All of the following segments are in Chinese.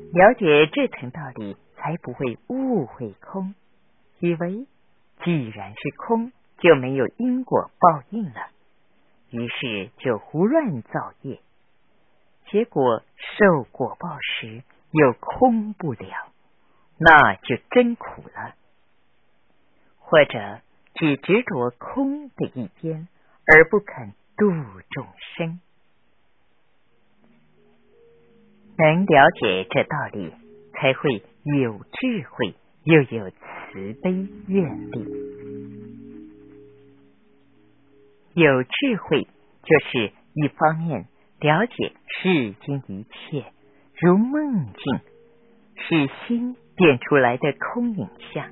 了解这层道理，才不会误会空，以为既然是空，就没有因果报应了，于是就胡乱造业，结果受果报时又空不了，那就真苦了。或者只执着空的一边，而不肯度众生。能了解这道理，才会有智慧，又有慈悲愿力。有智慧就是一方面了解世间一切如梦境，是心变出来的空影像，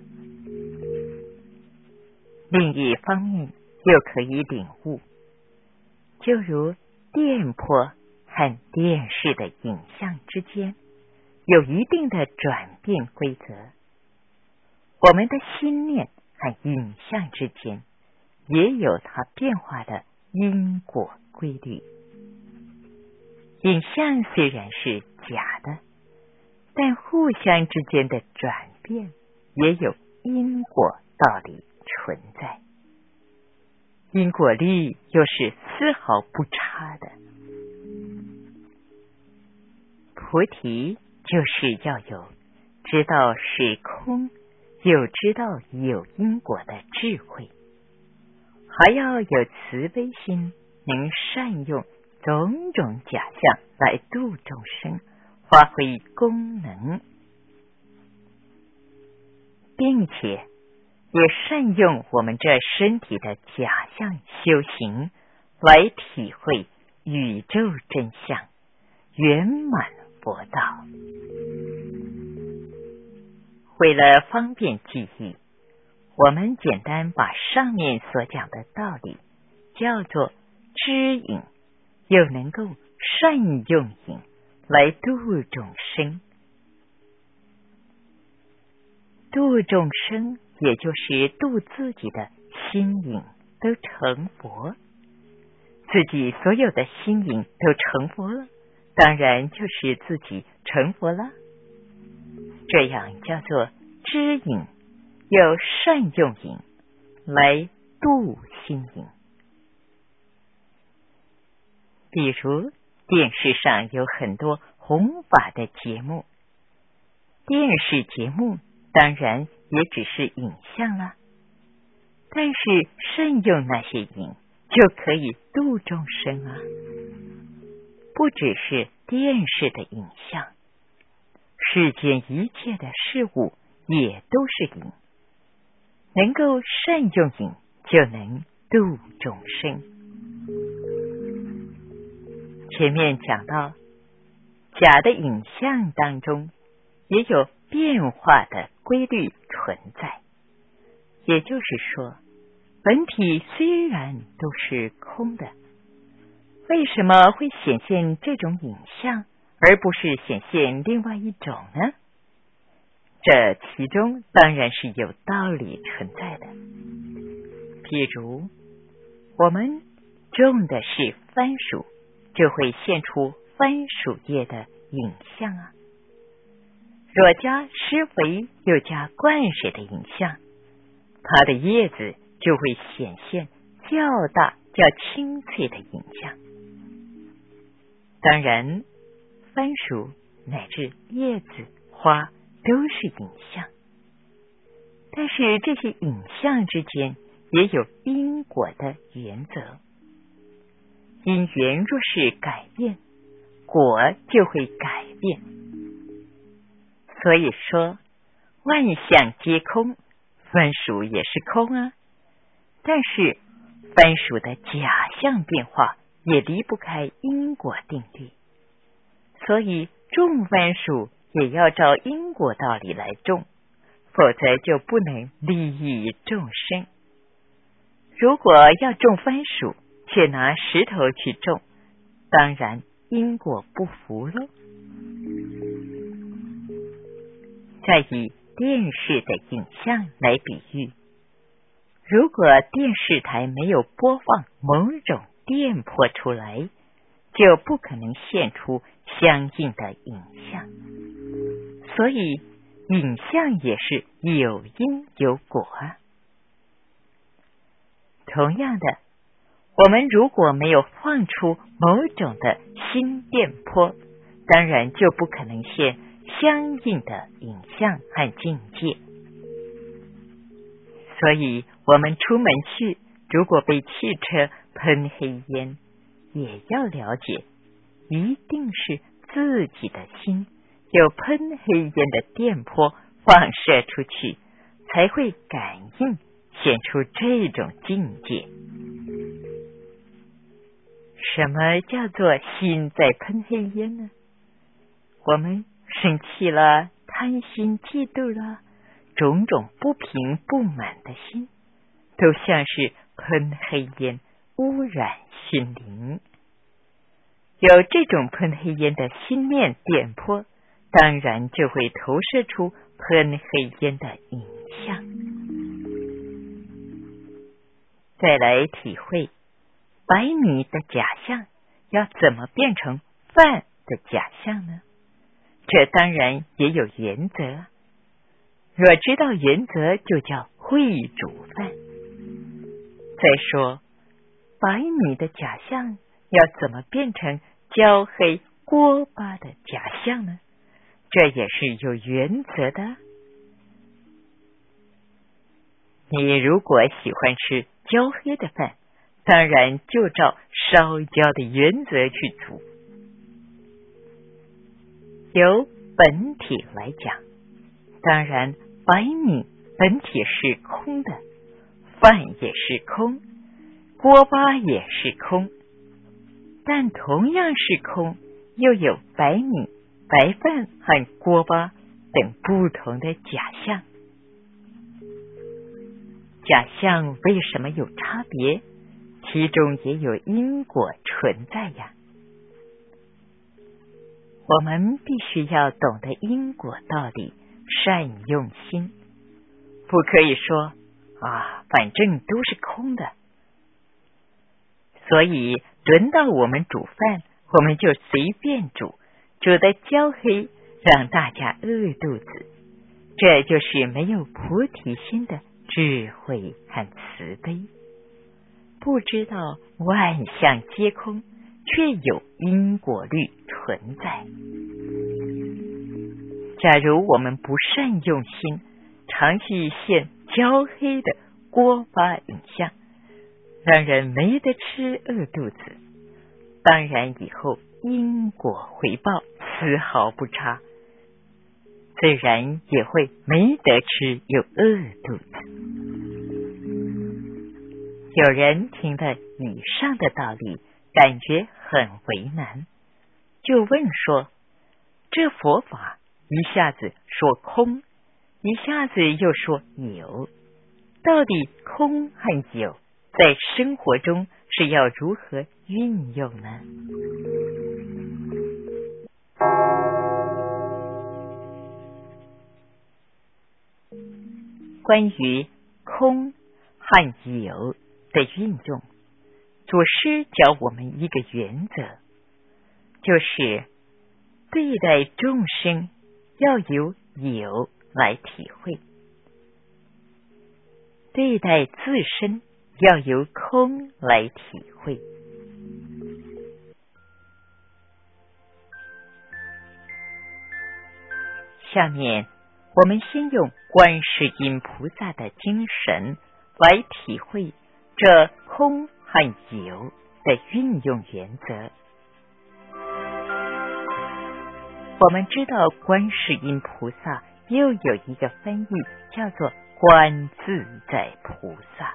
另一方面又可以领悟，就如电波和电视的影像之间有一定的转变规则，我们的心念和影像之间也有它变化的因果规律。影像虽然是假的，但互相之间的转变也有因果道理存在，因果力又是丝毫不差的。菩提就是要有知道是空，又知道有因果的智慧，还要有慈悲心，能善用种种假象来度众生，发挥功能，并且也善用我们这身体的假象修行，来体会宇宙真相，圆满佛道。为了方便记忆，我们简单把上面所讲的道理叫做知引，又能够善用引来度众生。度众生也就是度自己的心引都成佛，自己所有的心引都成佛了，当然就是自己成佛了。这样叫做知引，又善用引来度心引。比如电视上有很多弘法的节目，电视节目当然也只是影像了，但是善用那些影就可以度众生啊。不只是电视的影像，世间一切的事物也都是影，能够善用影就能度众生。前面讲到假的影像当中也有变化的规律存在，也就是说本体虽然都是空的，为什么会显现这种影像，而不是显现另外一种呢？这其中当然是有道理存在的。譬如我们种的是番薯，就会现出番薯叶的影像啊。若加施肥又加灌水的影像，它的叶子就会显现较大较清脆的影像。当然番薯乃至叶子花都是影像，但是这些影像之间也有因果的原则，因缘若是改变，果就会改变。所以说万象皆空，番薯也是空啊，但是番薯的假象变化也离不开因果定律，所以种番薯也要照因果道理来种，否则就不能利益众生。如果要种番薯，却拿石头去种，当然因果不符喽。再以电视的影像来比喻，如果电视台没有播放某种电波出来，就不可能现出相应的影像。 所以影像也是有因有果啊。同样的，我们如果没有放出某种的新电波，当然就不可能现相应的影像和境界。所以我们出门去，如果被汽车喷黑烟，也要了解，一定是自己的心有喷黑烟的电波放射出去，才会感应显出这种境界。什么叫做心在喷黑烟呢？我们生气了，贪心嫉妒了，种种不平不满的心，都像是喷黑烟，污染心灵。有这种喷黑烟的心念电波，当然就会投射出喷黑烟的影像。再来体会白米的假象要怎么变成饭的假象呢？这当然也有原则，若知道原则，就叫会煮饭。再说白米的假象要怎么变成焦黑锅巴的假象呢？这也是有原则的。你如果喜欢吃焦黑的饭，当然就照烧焦的原则去煮。由本体来讲，当然白米本体是空的，饭也是空，锅巴也是空，但同样是空，又有白米、白饭和锅巴等不同的假象。假象为什么有差别？其中也有因果存在呀。我们必须要懂得因果道理，善用心，不可以说反正都是空的。所以轮到我们煮饭，我们就随便煮，煮得焦黑，让大家饿肚子。这就是没有菩提心的智慧和慈悲，不知道万象皆空，却有因果律存在。假如我们不善用心，常去现焦黑的锅巴影像，让人没得吃，饿肚子，当然以后因果回报丝毫不差，自然也会没得吃又饿肚子。有人听了以上的道理，感觉很为难，就问说，这佛法一下子说空，一下子又说有，到底空和有在生活中是要如何运用呢？关于空和有的运用，祖师教我们一个原则，就是对待众生要由有来体会，对待自身要由空来体会。下面我们先用观世音菩萨的精神来体会这空和有的运用原则。我们知道观世音菩萨又有一个翻译叫做观自在菩萨。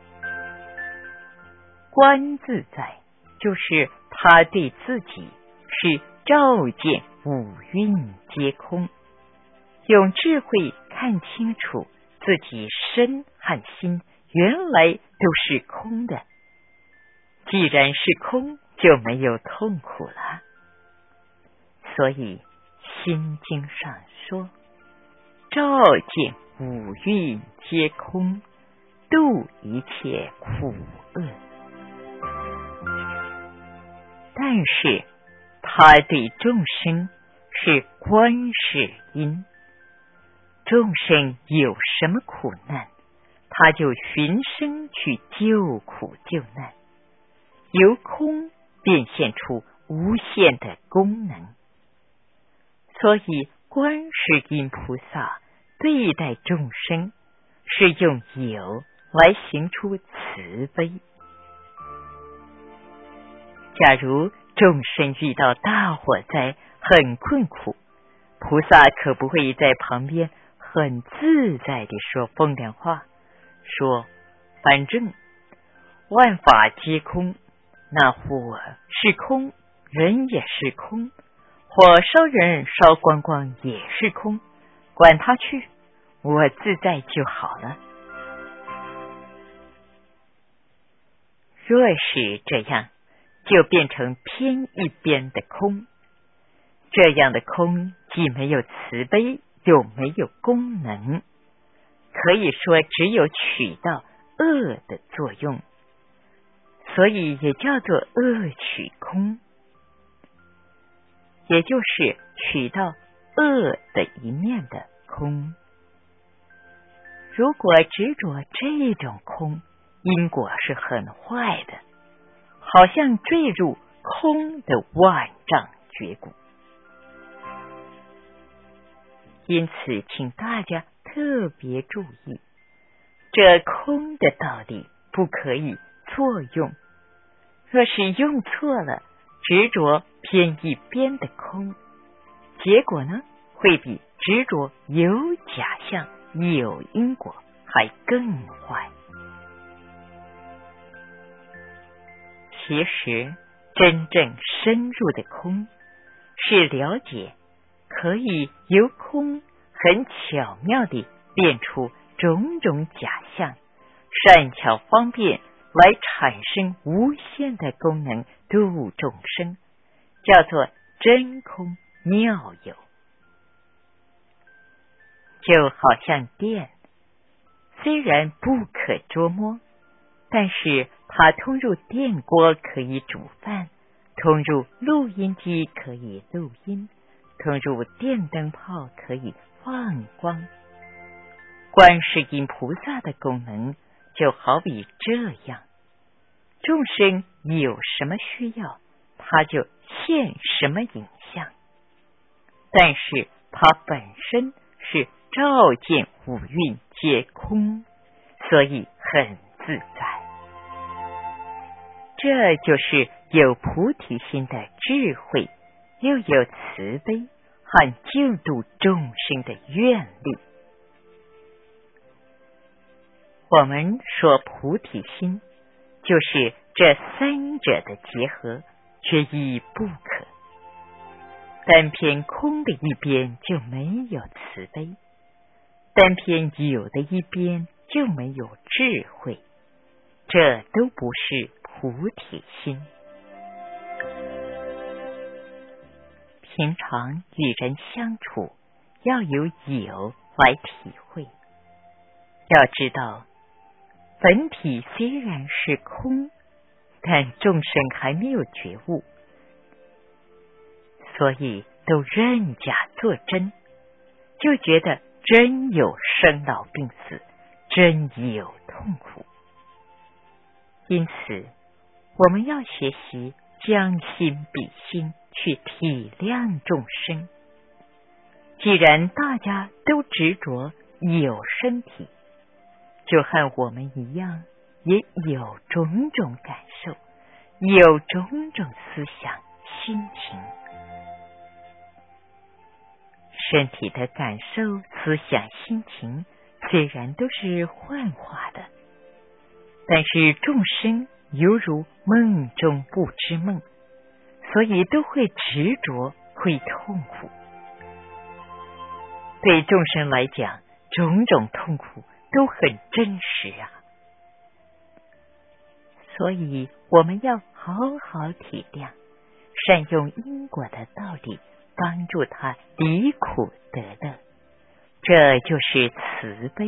观自在就是他对自己是照见五蕴皆空，用智慧看清楚自己身和心原来都是空的，既然是空，就没有痛苦了。所以心经上说，照见五蕴皆空，度一切苦厄。但是他对众生是观世音， 众生有什么苦难，他就寻声去救苦救难，由空变现出无限的功能。所以观世音菩萨对待众生是用有来行出慈悲。假如众生遇到大火灾很困苦，菩萨可不会在旁边很自在地说风凉话，说反正万法皆空，那火是空，人也是空，火烧人烧光光也是空，管他去，我自在就好了。若是这样，就变成偏一边的空。这样的空既没有慈悲，又没有功能，可以说只有起到恶的作用，所以也叫做恶取空，也就是取到恶的一面的空。如果执着这种空，因果是很坏的，好像坠入空的万丈绝谷。因此请大家特别注意，这空的道理不可以错用，若是用错了，执着偏一边的空，结果呢，会比执着有假象有因果还更坏。其实真正深入的空是了解可以由空很巧妙地变出种种假象，善巧方便来产生无限的功能度众生，叫做真空妙有。就好像电，虽然不可捉摸，但是它通入电锅可以煮饭，通入录音机可以录音，通入电灯泡可以放光。观世音菩萨的功能就好比这样，众生有什么需要，他就现什么影像，但是他本身是照见五蕴皆空，所以很自在。这就是有菩提心的智慧，又有慈悲和救度众生的愿力。我们说菩提心，就是这三者的结合，缺一不可。单偏空的一边就没有慈悲，单偏有的一边就没有智慧，这都不是菩提心。平常与人相处，要有有来体会。要知道，本体虽然是空，但众生还没有觉悟，所以都认假作真，就觉得真有生老病死，真有痛苦。因此我们要学习将心比心，去体谅众生。既然大家都执着有身体，就和我们一样，也有种种感受，有种种思想心情。身体的感受、思想、心情虽然都是幻化的，但是众生犹如梦中不知梦，所以都会执着，会痛苦。对众生来讲，种种痛苦都很真实啊。所以我们要好好体谅，善用因果的道理，帮助他离苦得乐，这就是慈悲。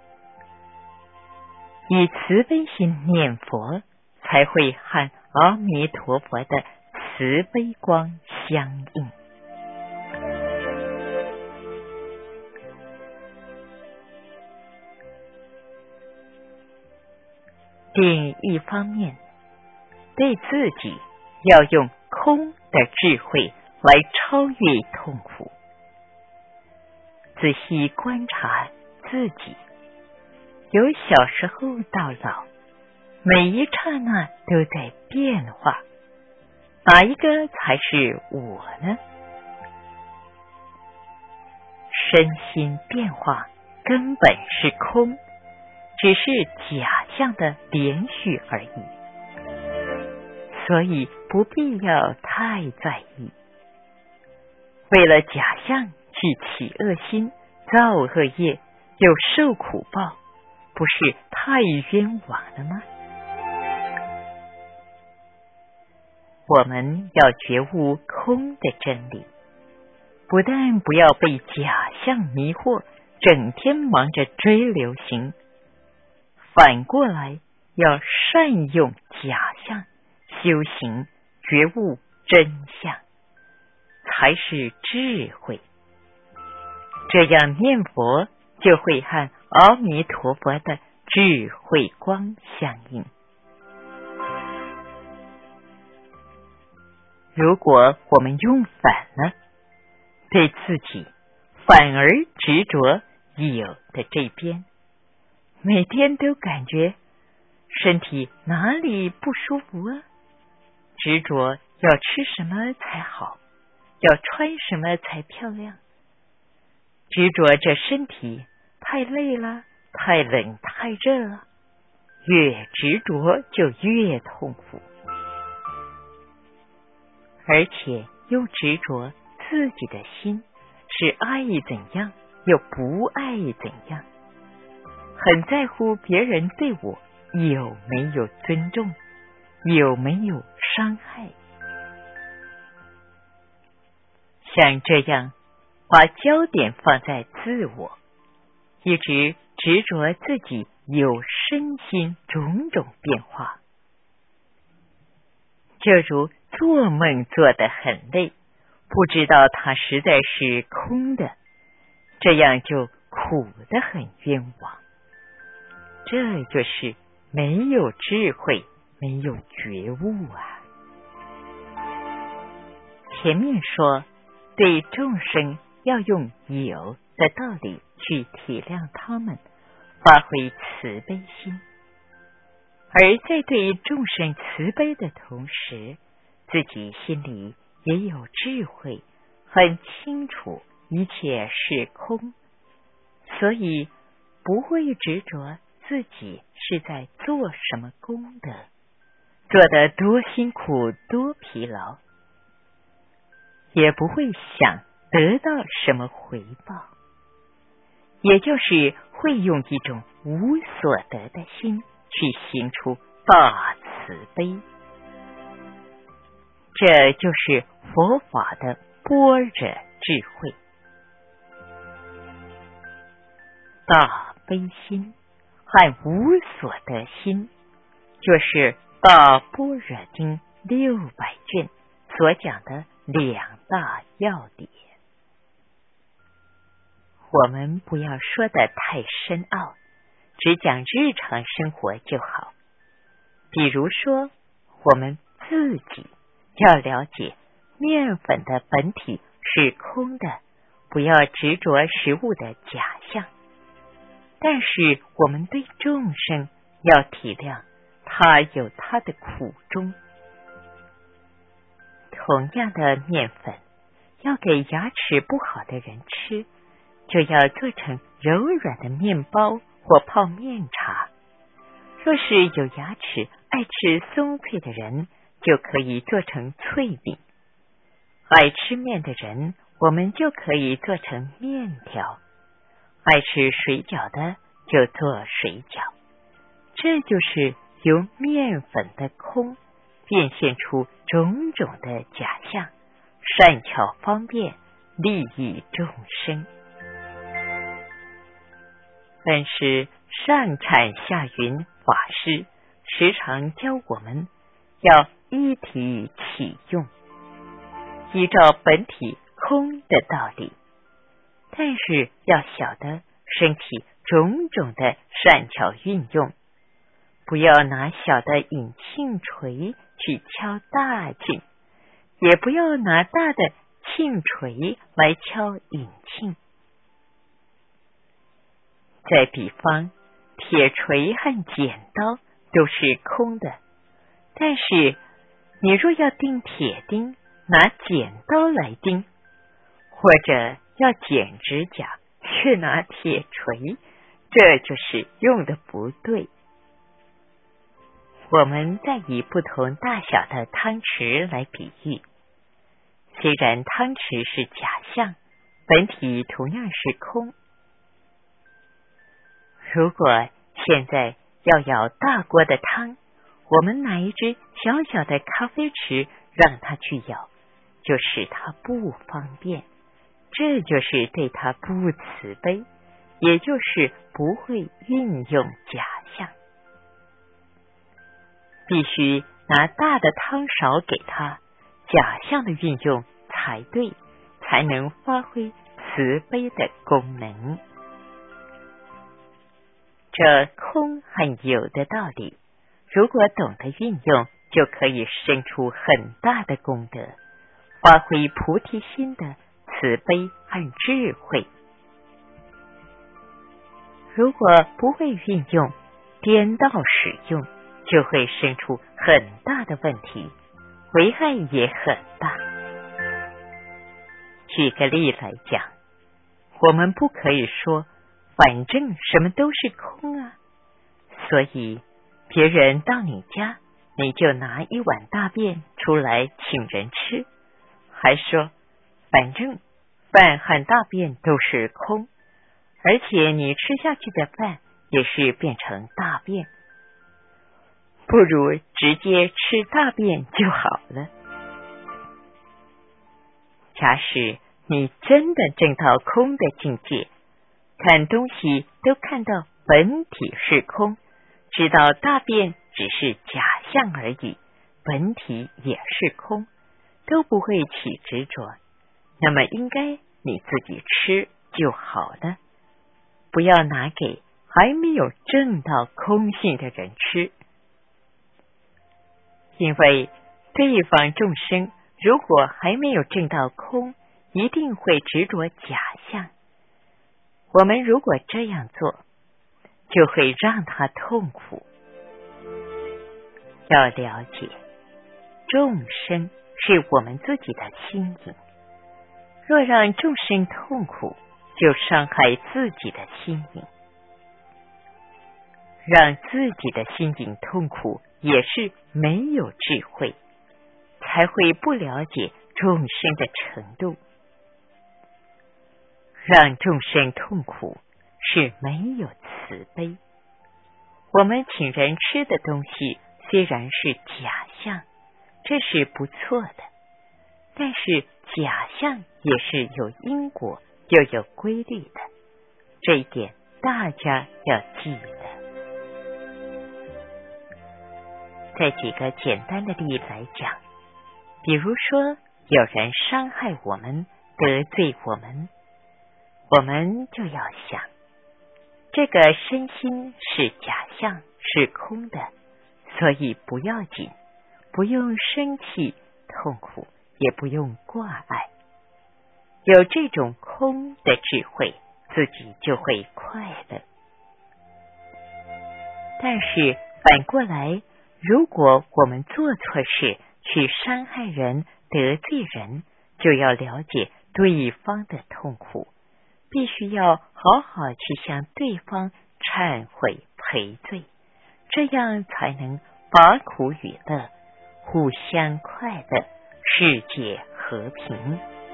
以慈悲心念佛，才会和阿弥陀佛的慈悲光相应。 另一方面，对自己要用空的智慧来超越痛苦。仔细观察自己，由小时候到老，每一刹那都在变化，哪一个才是我呢？身心变化根本是空，只是假象的连续而已，所以不必要太在意。为了假象去起恶心、造恶业，又受苦报，不是太冤枉了吗？我们要觉悟空的真理，不但不要被假象迷惑，整天忙着追流行，反过来要善用假象，修行觉悟真相，才是智慧。这样念佛就会和阿弥陀佛的智慧光相应。如果我们用反了，对自己反而执着有的这边，每天都感觉身体哪里不舒服啊，执着要吃什么才好，要穿什么才漂亮，执着这身体太累了，太冷太热了，越执着就越痛苦，而且又执着自己的心是爱怎样又不爱怎样，很在乎别人对我有没有尊重，有没有伤害。像这样把焦点放在自我，一直执着自己有身心种种变化，就如做梦做得很累，不知道它实在是空的，这样就苦得很冤枉。这就是没有智慧，没有觉悟啊。前面说对众生要用有的道理去体谅他们，发挥慈悲心，而在对众生慈悲的同时，自己心里也有智慧，很清楚一切是空，所以不会执着自己是在做什么功德，做得多辛苦多疲劳，也不会想得到什么回报，也就是会用一种无所得的心去行出大慈悲。这就是佛法的般若智慧。大悲心和无所得心，就是大般若经600卷所讲的两大要点。我们不要说得太深奥，只讲日常生活就好。比如说，我们自己要了解面粉的本体是空的，不要执着食物的假象。但是我们对众生要体谅，他有他的苦衷。同样的面粉，要给牙齿不好的人吃，就要做成柔软的面包或泡面茶。若是有牙齿爱吃松脆的人，就可以做成脆饼。爱吃面的人，我们就可以做成面条。爱吃水饺的就做水饺。这就是由面粉的空变现出种种的假象，善巧方便，利益众生。但是上产下云法师时常教我们要一体起用，依照本体空的道理，但是要晓得身体种种的善巧运用， 不要拿小的引磬锤去敲大磬，也不要拿大的磬锤来敲引磬。再比方，铁锤和剪刀都是空的，但是你若要钉铁钉，拿剪刀来钉，或者要剪指甲，却拿铁锤，这就是用的不对。我们再以不同大小的汤匙来比喻，虽然汤匙是假象，本体同样是空。如果现在要舀大锅的汤，我们拿一只小小的咖啡匙让它去舀，就使它不方便，这就是对它不慈悲，也就是不会运用假象。必须拿大的汤勺给他，假象的运用才对，才能发挥慈悲的功能。这空和有的道理，如果懂得运用，就可以生出很大的功德，发挥菩提心的慈悲和智慧。如果不会运用，颠倒使用，就会生出很大的问题，危害也很大。举个例来讲，我们不可以说反正什么都是空啊，所以别人到你家，你就拿一碗大便出来请人吃，还说反正饭和大便都是空，而且你吃下去的饭也是变成大便，不如直接吃大便就好了。假使你真的证到空的境界，看东西都看到本体是空，知道大便只是假象而已，本体也是空，都不会起执着，那么应该你自己吃就好了，不要拿给还没有证到空性的人吃。因为对方众生如果还没有证到空，一定会执着假象。我们如果这样做，就会让他痛苦。要了解，众生是我们自己的心影，若让众生痛苦，就伤害自己的心影。让自己的心影痛苦，也是没有智慧，才会不了解众生的程度。让众生痛苦是没有慈悲。我们请人吃的东西虽然是假象，这是不错的，但是假象也是有因果又有规律的，这一点大家要记得。再举个简单的例子来讲，比如说有人伤害我们，得罪我们，我们就要想，这个身心是假象，是空的，所以不要紧，不用生气痛苦，也不用挂碍。有这种空的智慧，自己就会快乐。但是反过来，如果我们做错事，去伤害人、得罪人，就要了解对方的痛苦，必须要好好去向对方忏悔赔罪，这样才能拔苦与乐，互相快乐，世界和平。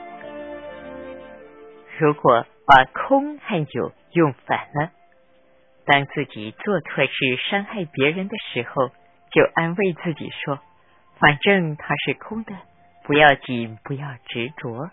如果把空和有用反了，当自己做错事伤害别人的时候，就安慰自己说，反正它是空的，不要紧，不要执着。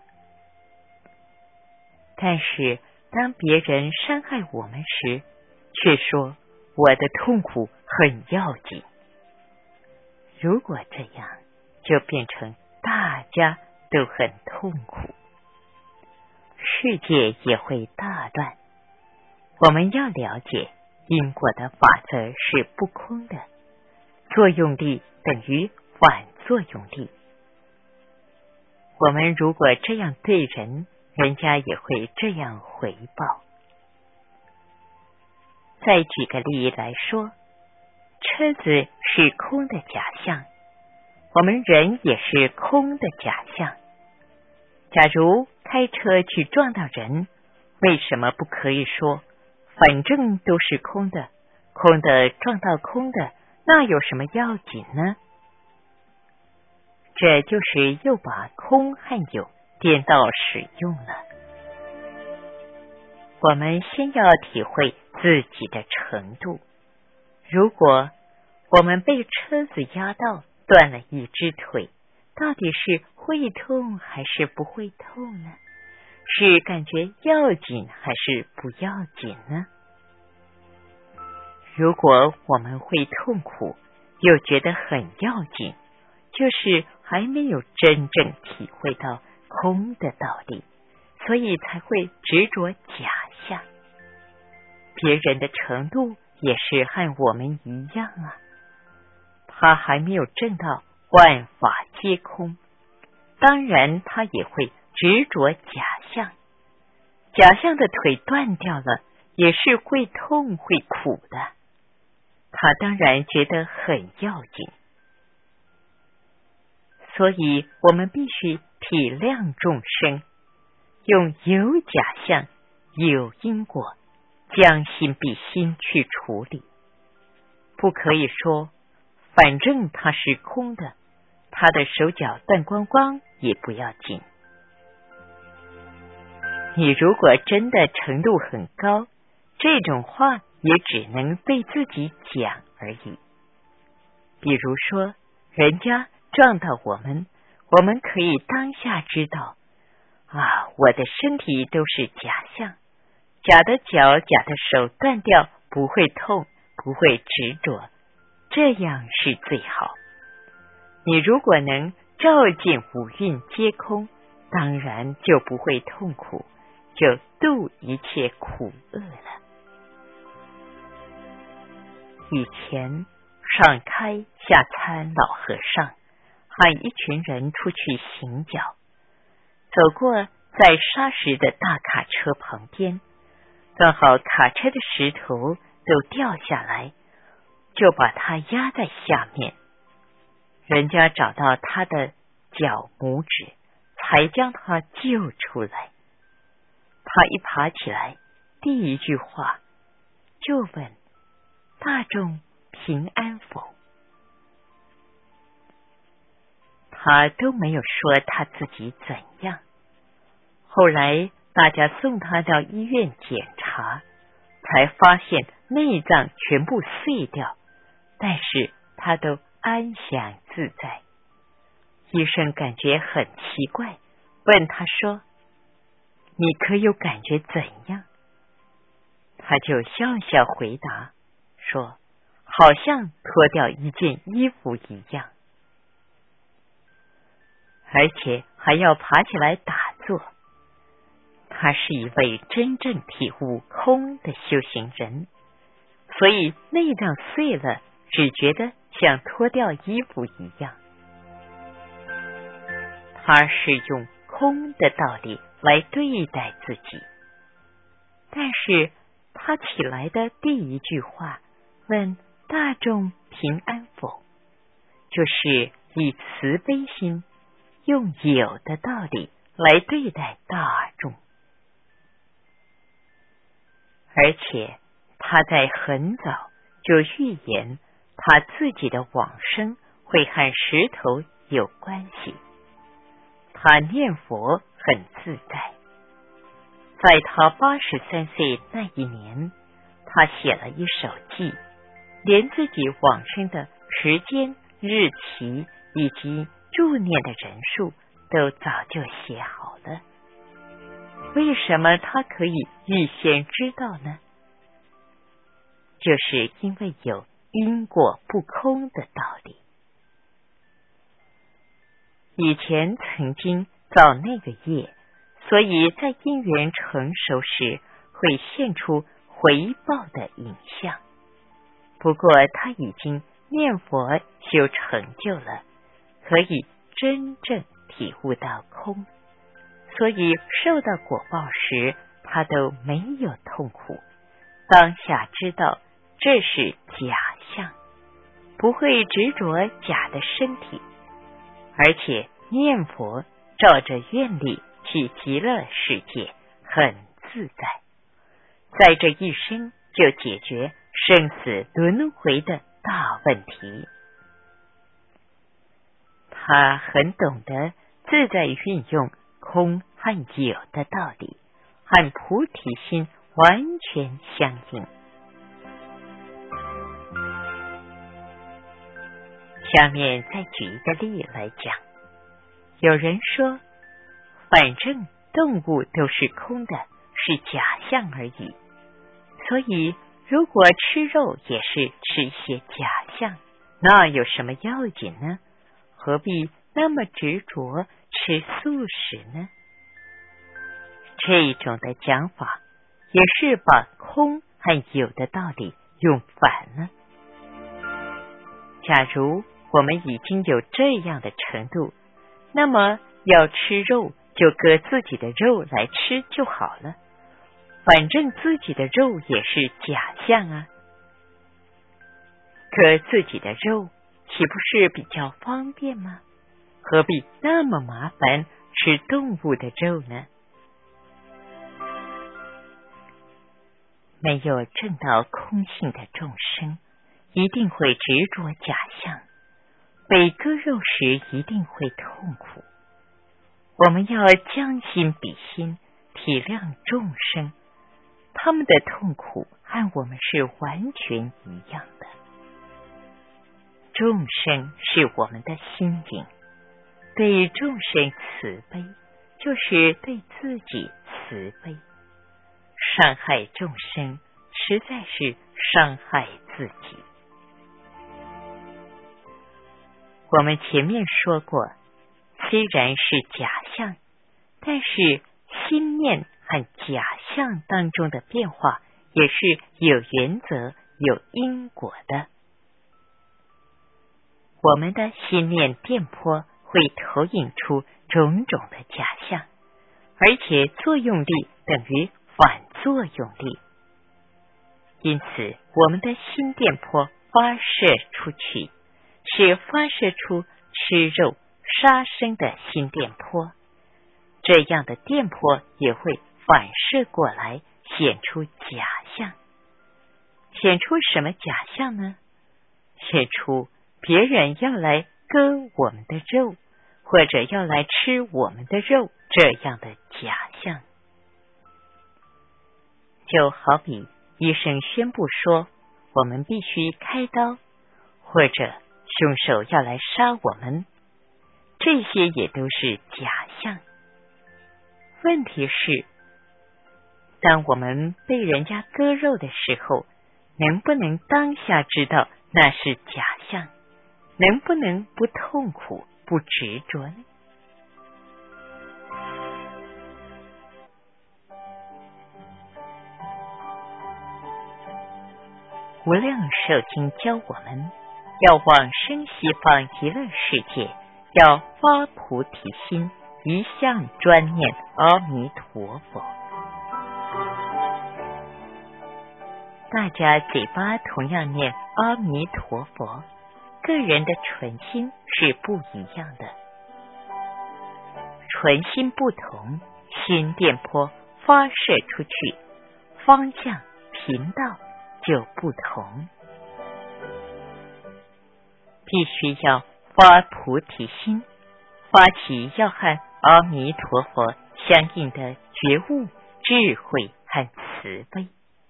但是当别人伤害我们时，却说我的痛苦很要紧。如果这样，就变成大家都很痛苦，世界也会大乱。我们要了解因果的法则是不空的， 作用力等于反作用力。我们如果这样对人，人家也会这样回报。再举个例来说，车子是空的假象，我们人也是空的假象。假如开车去撞到人，为什么不可以说反正都是空的，空的撞到空的，那有什么要紧呢？这就是又把空和有颠倒使用了。我们先要体会自己的程度。如果我们被车子压到断了一只腿，到底是会痛还是不会痛呢？是感觉要紧还是不要紧呢？如果我们会痛苦，又觉得很要紧，就是还没有真正体会到空的道理，所以才会执着假象。别人的程度也是和我们一样啊，他还没有证到万法皆空，当然他也会执着假象。假象的腿断掉了，也是会痛会苦的，他当然觉得很要紧。所以我们必须体谅众生，用有假象有因果，将心比心去处理。不可以说反正它是空的，他的手脚断光光也不要紧。你如果真的程度很高，这种话也只能对自己讲而已。比如说人家撞到我们，我们可以当下知道啊，我的身体都是假象，假的脚假的手断掉不会痛，不会执着，这样是最好。你如果能照见五蕴皆空，当然就不会痛苦，就度一切苦厄了。以前上开下参老和尚和一群人出去行脚，走过在沙石的大卡车旁边，刚好卡车的石头都掉下来，就把他压在下面。人家找到他的脚拇指，才将他救出来。他一爬起来，第一句话就问大众平安否？他都没有说他自己怎样。后来大家送他到医院检查，才发现内脏全部碎掉，但是他都安详自在。医生感觉很奇怪，问他说：“你可有感觉怎样？”他就笑笑回答说：“好像脱掉一件衣服一样。”而且还要爬起来打坐。他是一位真正体悟空的修行人，所以内脏碎了，只觉得像脱掉衣服一样。他是用空的道理来对待自己，但是他起来的第一句话问大众平安否，就是以慈悲心，用有的道理来对待大众。而且他在很早就预言他自己的往生会和石头有关系。他念佛很自在。在他83岁那一年，他写了一首记，连自己往生的时间、日期以及助念的人数都早就写好了。为什么他可以预先知道呢？就是因为有因果不空的道理。以前曾经造那个业，所以在因缘成熟时会现出回报的影像。不过他已经念佛修成就了，可以真正体悟到空，所以受到果报时，他都没有痛苦，当下知道这是假象，不会执着假的身体，而且念佛照着愿力去极乐世界，很自在，在这一生就解决生死轮回的大问题。他很懂得自在运用空和有的道理，和菩提心完全相应。下面再举一个例来讲，有人说，反正动物都是空的，是假象而已，所以如果吃肉也是吃一些假象，那有什么要紧呢？何必那么执着吃素食呢？这种的讲法也是把空和有的道理用反了。假如我们已经有这样的程度，那么要吃肉就割自己的肉来吃就好了，反正自己的肉也是假象啊。割自己的肉岂不是比较方便吗？何必那么麻烦吃动物的肉呢？没有证到空性的众生，一定会执着假象，被割肉时一定会痛苦。我们要将心比心，体谅众生，他们的痛苦和我们是完全一样的。众生是我们的心境，对众生慈悲，就是对自己慈悲。伤害众生，实在是伤害自己。我们前面说过，虽然是假象，但是心念和假象当中的变化也是有原则、有因果的。我们的心念电波会投影出种种的假象，而且作用力等于反作用力。因此，我们的心电波发射出去，是发射出吃肉杀生的心电波，这样的电波也会反射过来，显出假象。显出什么假象呢？显出别人要来割我们的肉，或者要来吃我们的肉，这样的假象。就好比医生宣布说我们必须开刀，或者凶手要来杀我们，这些也都是假象。问题是，当我们被人家割肉的时候，能不能当下知道那是假象？能不能不痛苦、不执着呢？无量寿经教我们要往生西方极乐世界，要发菩提心，一向专念阿弥陀佛。大家嘴巴同样念阿弥陀佛，个人的纯心是不一样的。纯心不同，心电波发射出去，方向频道就不同。必须要发菩提心，发起要和阿弥陀佛相应的觉悟、智慧和慈悲。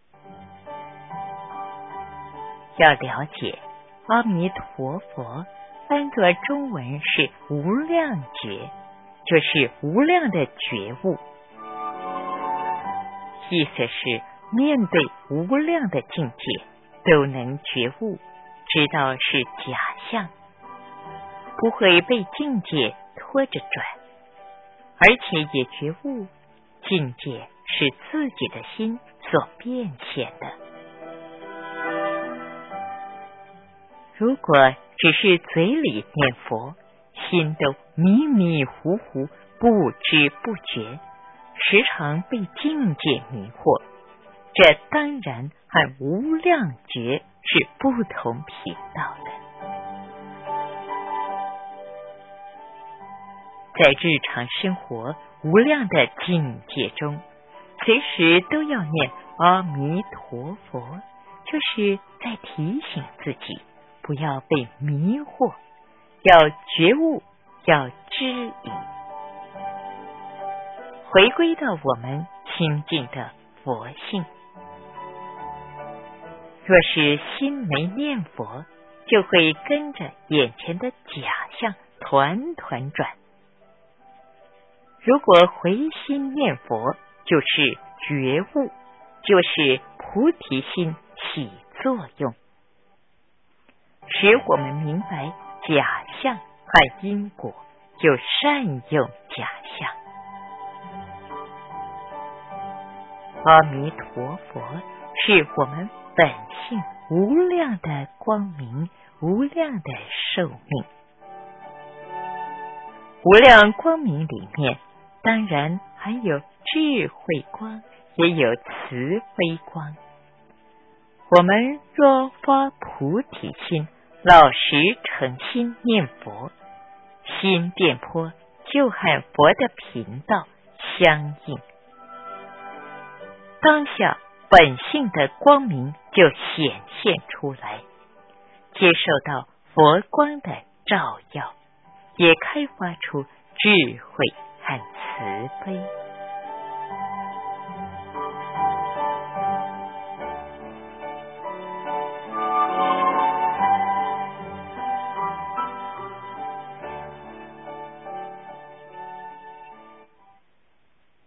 要了解阿弥陀佛翻作中文是无量觉，就是无量的觉悟，意思是面对无量的境界都能觉悟，知道是假象，不会被境界拖着转，而且也觉悟境界是自己的心所变现的。 如果只是嘴里念佛，心都迷迷糊糊，不知不觉，时常被境界迷惑，这当然和无量觉是不同频道的。在日常生活无量的境界中，随时都要念阿弥陀佛，就是在提醒自己不要被迷惑，要觉悟，要知引，回归到我们清净的佛性。若是心没念佛，就会跟着眼前的假象团团转。如果回心念佛，就是觉悟，就是菩提心起作用，使我们明白假象和因果，就善用假象。阿弥陀佛是我们本性无量的光明，无量的寿命。无量光明里面当然还有智慧光，也有慈悲光。我们若发菩提心，老实诚心念佛，心电波就和佛的频道相应，当下本性的光明就显现出来，接受到佛光的照耀，也开发出智慧和慈悲。